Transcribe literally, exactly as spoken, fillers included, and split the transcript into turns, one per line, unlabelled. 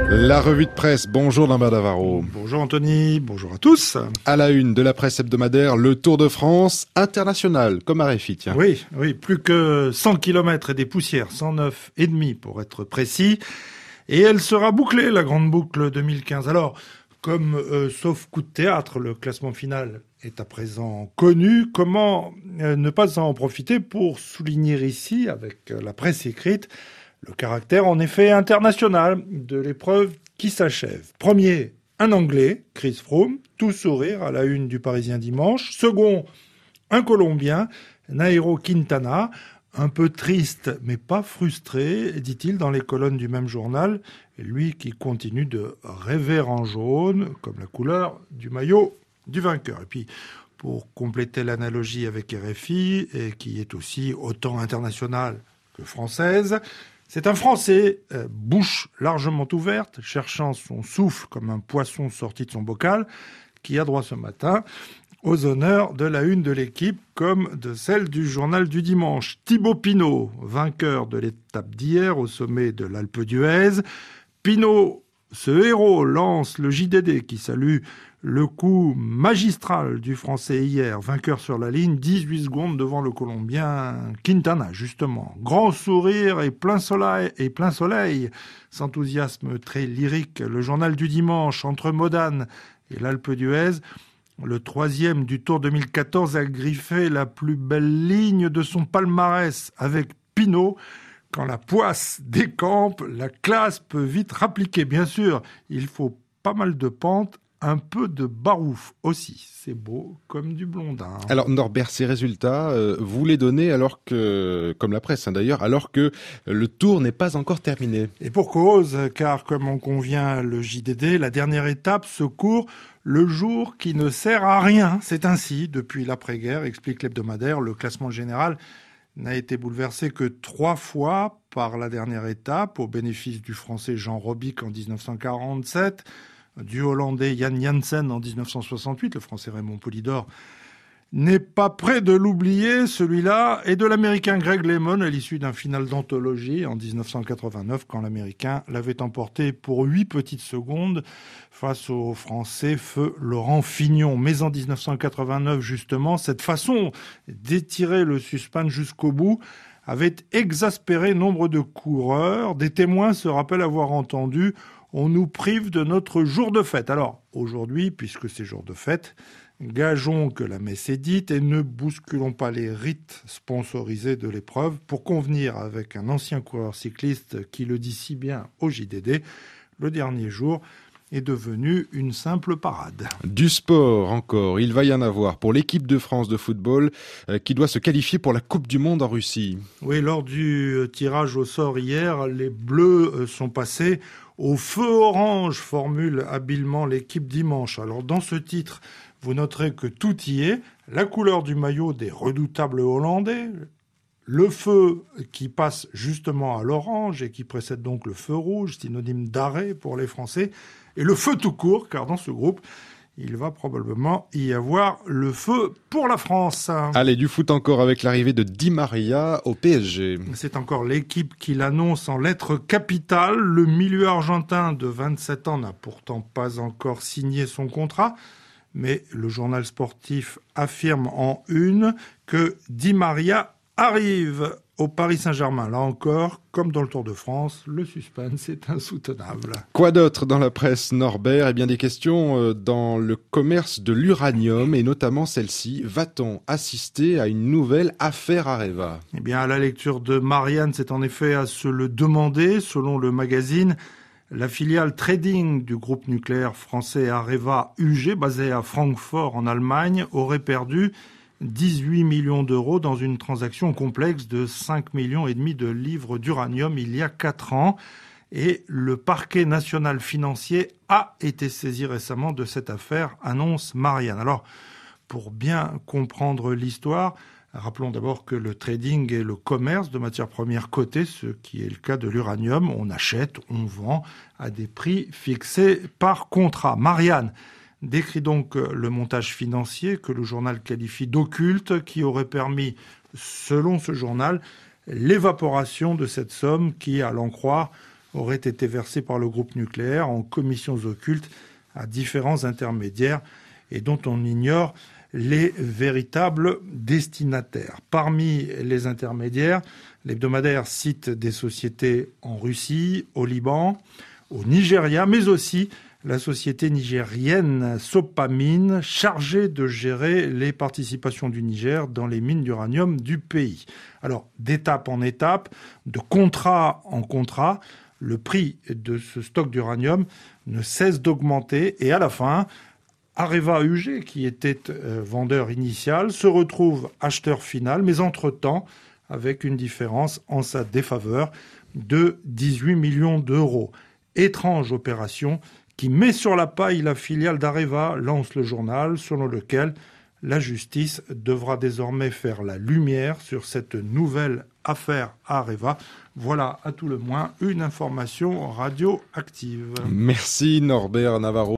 La revue de presse, bonjour Lambert Davaro.
Bonjour Anthony, bonjour à tous.
À la une de la presse hebdomadaire, le Tour de France international, comme à R F I, tiens.
Oui, oui, plus que cent kilomètres et des poussières, cent neuf et demi pour être précis. Et elle sera bouclée, la grande boucle deux mille quinze. Alors, comme euh, sauf coup de théâtre, le classement final est à présent connu, comment euh, ne pas en profiter pour souligner ici, avec euh, la presse écrite, le caractère en effet international de l'épreuve qui s'achève. Premier, un Anglais, Chris Froome, tout sourire à la une du Parisien dimanche. Second, un Colombien, Nairo Quintana, un peu triste mais pas frustré, dit-il dans les colonnes du même journal. Lui qui continue de rêver en jaune, comme la couleur du maillot du vainqueur. Et puis, pour compléter l'analogie avec R F I, et qui est aussi autant internationale que française, c'est un Français, euh, bouche largement ouverte, cherchant son souffle comme un poisson sorti de son bocal, qui a droit ce matin aux honneurs de la une de l'équipe comme de celle du journal du dimanche. Thibaut Pinot, vainqueur de l'étape d'hier au sommet de l'Alpe d'Huez. Pinot, ce héros, lance le J D D qui salue le coup magistral du Français hier, vainqueur sur la ligne, dix-huit secondes devant le Colombien Quintana, justement. Grand sourire et plein soleil, et plein soleil, s'enthousiasme très lyrique. Le journal du dimanche, entre Modane et l'Alpe d'Huez, le troisième du Tour deux mille quatorze a griffé la plus belle ligne de son palmarès avec Pinot. Quand la poisse décampe, la classe peut vite rappliquer. Bien sûr, il faut pas mal de pentes, un peu de barouf aussi. C'est beau comme du blondin.
Alors Norbert, ces résultats, euh, vous les donnez alors que, comme la presse hein, d'ailleurs, alors que le Tour n'est pas encore terminé.
Et pour cause, car comme en convient le J D D, la dernière étape se court le jour qui ne sert à rien. C'est ainsi, depuis l'après-guerre, explique l'hebdomadaire, le classement général n'a été bouleversé que trois fois par la dernière étape, au bénéfice du Français Jean Robic en dix-neuf cent quarante-sept, du Hollandais Jan Janssen en dix-neuf cent soixante-huit, le Français Raymond Poulidor n'est pas prêt de l'oublier, celui-là, et de l'Américain Greg LeMond à l'issue d'un final d'anthologie en dix-neuf cent quatre-vingt-neuf, quand l'Américain l'avait emporté pour huit petites secondes face au Français feu Laurent Fignon. Mais en dix-neuf cent quatre-vingt-neuf, justement, cette façon d'étirer le suspense jusqu'au bout avait exaspéré nombre de coureurs. Des témoins se rappellent avoir entendu « On nous prive de notre jour de fête ». Alors, aujourd'hui, puisque c'est jour de fête, gageons que la messe est dite et ne bousculons pas les rites sponsorisés de l'épreuve pour convenir avec un ancien coureur cycliste qui le dit si bien au J D D, le dernier jour est devenu une simple parade.
Du sport encore, il va y en avoir pour l'équipe de France de football euh, qui doit se qualifier pour la Coupe du Monde en Russie.
Oui, lors du tirage au sort hier, les Bleus sont passés au feu orange, formule habilement l'équipe dimanche. Alors dans ce titre, vous noterez que tout y est, la couleur du maillot des redoutables Hollandais, le feu qui passe justement à l'orange et qui précède donc le feu rouge, synonyme d'arrêt pour les Français, et le feu tout court, car dans ce groupe, il va probablement y avoir le feu pour la France.
Allez, du foot encore avec l'arrivée de Di Maria au P S G.
C'est encore l'équipe qui l'annonce en lettres capitales. Le milieu argentin de vingt-sept ans n'a pourtant pas encore signé son contrat. Mais le journal sportif affirme en une que Di Maria arrive au Paris Saint-Germain. Là encore, comme dans le Tour de France, le suspense est insoutenable.
Quoi d'autre dans la presse, Norbert ? Eh bien des questions dans le commerce de l'uranium et notamment celle-ci. Va-t-on assister à une nouvelle affaire Areva ?
Eh bien, à la lecture de Marianne, c'est en effet à se le demander. Selon le magazine, la filiale trading du groupe nucléaire français Areva U G, basée à Francfort en Allemagne, aurait perdu dix-huit millions d'euros dans une transaction complexe de cinq millions et demi de livres d'uranium il y a quatre ans. Et le parquet national financier a été saisi récemment de cette affaire, annonce Marianne. Alors, pour bien comprendre l'histoire, rappelons d'abord que le trading est le commerce de matières premières cotées, ce qui est le cas de l'uranium. On achète, on vend à des prix fixés par contrat. Marianne décrit donc le montage financier que le journal qualifie d'occulte, qui aurait permis, selon ce journal, l'évaporation de cette somme qui, à l'en croire, auraient été versés par le groupe nucléaire en commissions occultes à différents intermédiaires et dont on ignore les véritables destinataires. Parmi les intermédiaires, l'hebdomadaire cite des sociétés en Russie, au Liban, au Nigeria, mais aussi la société nigérienne Sopamine, chargée de gérer les participations du Niger dans les mines d'uranium du pays. Alors, d'étape en étape, de contrat en contrat, le prix de ce stock d'uranium ne cesse d'augmenter et à la fin, Areva U G, qui était euh, vendeur initial, se retrouve acheteur final, mais entre-temps, avec une différence en sa défaveur de dix-huit millions d'euros. Étrange opération qui met sur la paille la filiale d'Areva, lance le journal, selon lequel la justice devra désormais faire la lumière sur cette nouvelle affaire Areva. Voilà, à tout le moins, une information radioactive.
Merci Norbert Navarro.